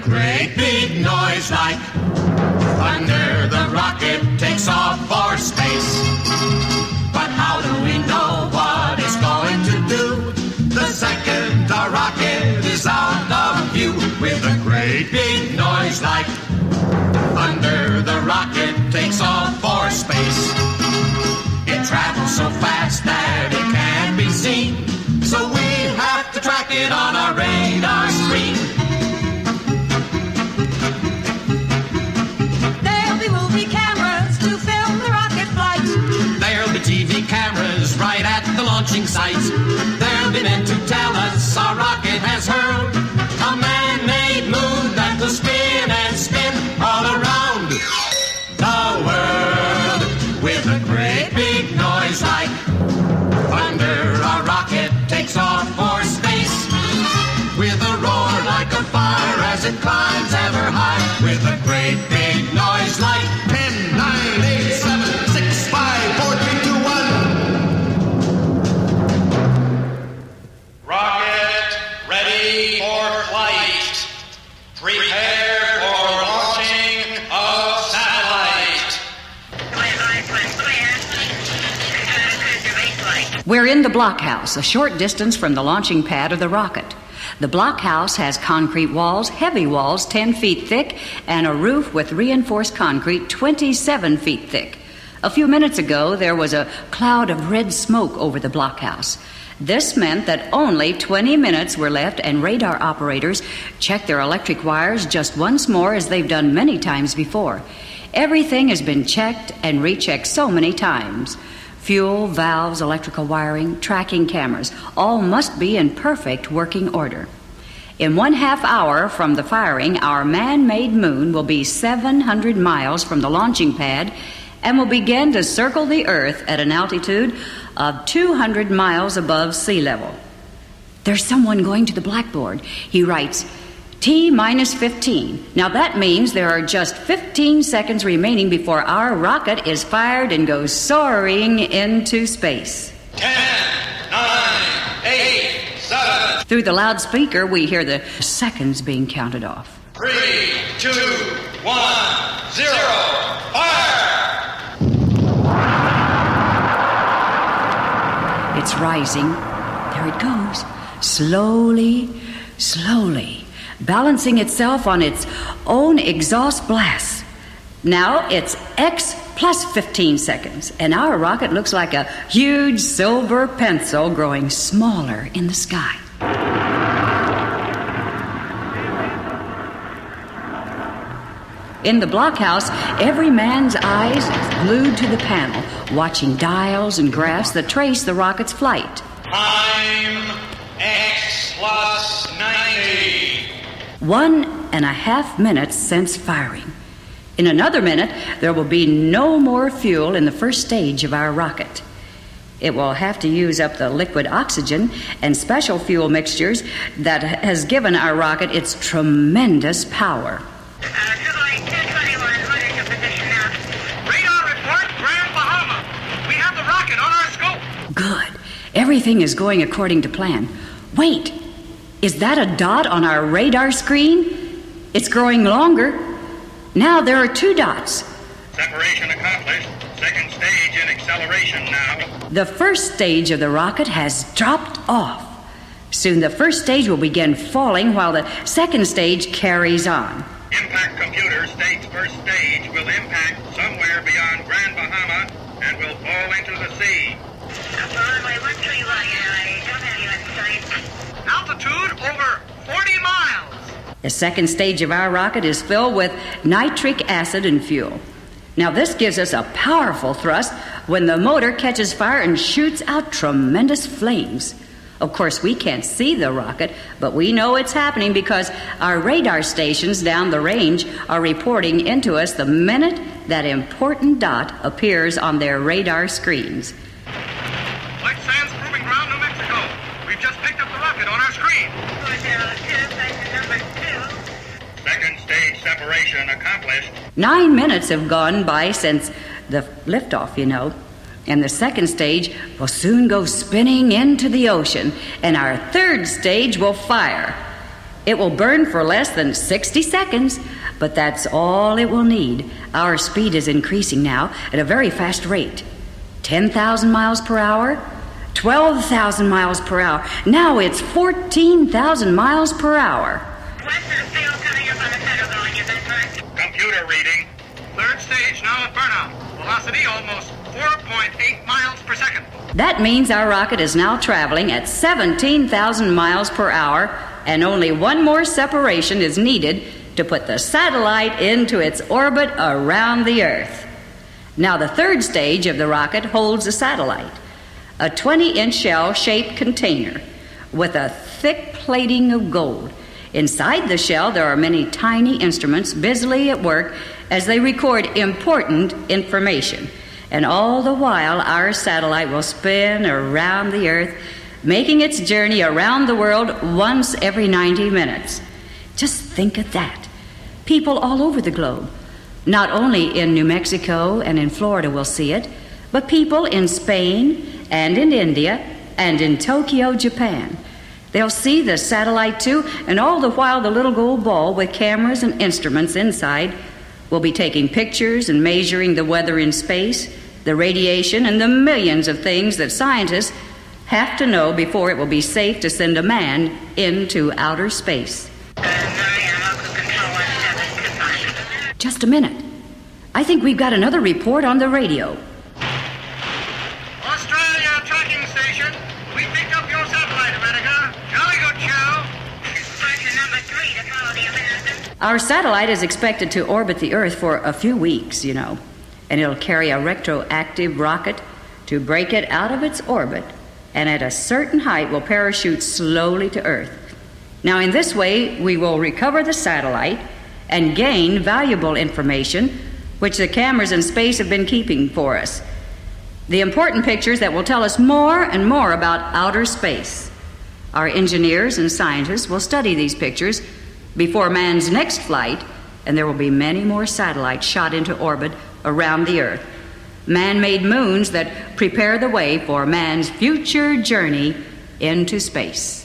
great big noise like thunder, the rocket takes off for space. But how do we know what it's going to do the second the rocket is out of view? With a great big noise like thunder, the rocket takes off for space. It travels so fast that it can't be seen, so we have to track it on our radar screen. There'll be movie cameras to film the rocket flight. There'll be TV cameras right at the launching site. There'll be men to tell us our rocket has hurled a man-made moon that will spin and spin all around the world. With a great big noise like thunder, our rocket takes off for space. With a roar like a fire as it climbs ever high. With a great big noise like 10, 9, 8, 7, 6, 5, 4, 3, 2, 1. Rocket ready for flight. Prepare for launching of satellite. We're in the blockhouse, a short distance from the launching pad of the rocket. The blockhouse has concrete walls, heavy walls 10 feet thick, and a roof with reinforced concrete 27 feet thick. A few minutes ago, there was a cloud of red smoke over the blockhouse. This meant that only 20 minutes were left, and radar operators checked their electric wires just once more, as they've done many times before. Everything has been checked and rechecked so many times. Fuel, valves, electrical wiring, tracking cameras, all must be in perfect working order. In 1/2 hour from the firing, our man-made moon will be 700 miles from the launching pad and will begin to circle the Earth at an altitude of 200 miles above sea level. There's someone going to the blackboard. He writes, T-15. Now that means there are just 15 seconds remaining before our rocket is fired and goes soaring into space. 10, 9, 8, 7. Through the loudspeaker, we hear the seconds being counted off. 3, 2, 1, 0. Fire! It's rising. There it goes. Slowly, slowly, balancing itself on its own exhaust blasts. Now it's X plus 15 seconds, and our rocket looks like a huge silver pencil growing smaller in the sky. In the blockhouse, every man's eyes is glued to the panel, watching dials and graphs that trace the rocket's flight. Time X plus 90. 1.5 minutes since firing. In another minute, there will be no more fuel in the first stage of our rocket. It will have to use up the liquid oxygen and special fuel mixtures that has given our rocket its tremendous power. Satellite 1021, moving to position now. Radar report, Grand Bahama. We have the rocket on our scope. Good. Everything is going according to plan. Wait, is that a dot on our radar screen? It's growing longer. Now there are 2 dots. Separation accomplished. Second stage in acceleration now. The first stage of the rocket has dropped off. Soon the first stage will begin falling while the second stage carries on. Impact computer states first stage will impact somewhere beyond Grand Bahama and will fall into the sea. Runway 13 right, I don't have you in sight. Altitude over 40 miles. The second stage of our rocket is filled with nitric acid and fuel. Now this gives us a powerful thrust when the motor catches fire and shoots out tremendous flames. Of course, we can't see the rocket, but we know it's happening because our radar stations down the range are reporting into us the minute that important dot appears on their radar screens. White Sands Proving Ground, New Mexico. We've just picked up the rocket on our screen. 402, station number 2. Second stage separation accomplished. 9 minutes have gone by since the liftoff, you know. And the second stage will soon go spinning into the ocean, and our third stage will fire. It will burn for less than 60 seconds, but that's all it will need. Our speed is increasing now at a very fast rate. 10,000 miles per hour, 12,000 miles per hour. Now it's 14,000 miles per hour. What's the field coming up on the federal going, you been Computer reading. Third stage now at burnout. Velocity almost 4.8 miles per second. That means our rocket is now traveling at 17,000 miles per hour, and only one more separation is needed to put the satellite into its orbit around the Earth. Now, the third stage of the rocket holds a satellite, a 20-inch shell-shaped container with a thick plating of gold. Inside the shell, there are many tiny instruments busily at work as they record important information. And all the while, our satellite will spin around the Earth, making its journey around the world once every 90 minutes. Just think of that. People all over the globe, not only in New Mexico and in Florida will see it, but people in Spain and in India and in Tokyo, Japan. They'll see the satellite too, and all the while the little gold ball with cameras and instruments inside will be taking pictures and measuring the weather in space, the radiation, and the millions of things that scientists have to know before it will be safe to send a man into outer space. Just a minute. I think we've got another report on the radio. Australia tracking station. We picked up your satellite, America. Jolly good show. Question number 3 to follow the American. Our satellite is expected to orbit the Earth for a few weeks, and it'll carry a retroactive rocket to break it out of its orbit, and at a certain height will parachute slowly to Earth. Now, in this way, we will recover the satellite and gain valuable information which the cameras in space have been keeping for us. The important pictures that will tell us more and more about outer space. Our engineers and scientists will study these pictures before man's next flight, and there will be many more satellites shot into orbit around the Earth. Man-made moons that prepare the way for man's future journey into space.